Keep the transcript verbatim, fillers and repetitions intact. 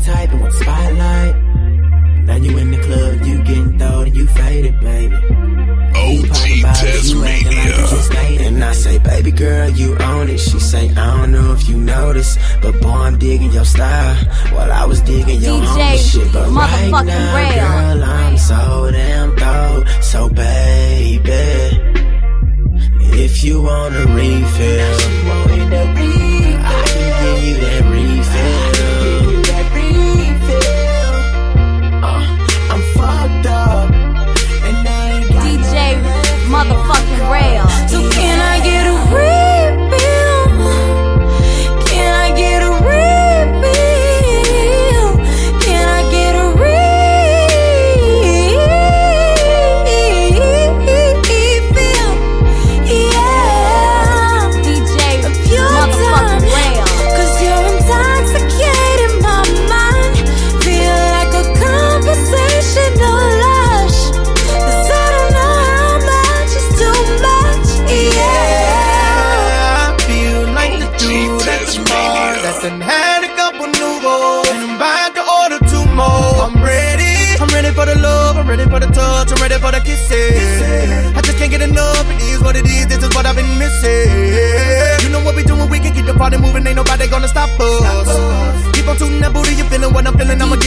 type and want the spotlight. Now you in the club, you getting throwed and you faded, baby. O G Tasmania. And I say, baby girl, you own it. She say, I don't know if you noticed, but boy, I'm digging your style while I was digging your homie shit. But right now, girl, I'm so damn throwed. So baby, if you want a refill, I can give you that refill. Uh, I'm fucked up. D J motherfucking Rail. So can I get a refill? Can I get a refill? Can I get a refill? Yeah. D J motherfucking Rail. Cause you're intoxicating my mind. Feel like a conversational lush. Cause I don't know how much is too much. Yeah. I feel like the dude at the bar that done had a couple new goals, and I'm about to order two more. I'm ready. I'm ready for the love. I'm ready for the touch. I'm ready for the kisses. I just can't get enough. It is what it is. This is what I've been missing. You know what we doing? We can keep the party moving. Ain't nobody gonna stop us. Keep on tuning that booty. You feeling what I'm feeling? I'ma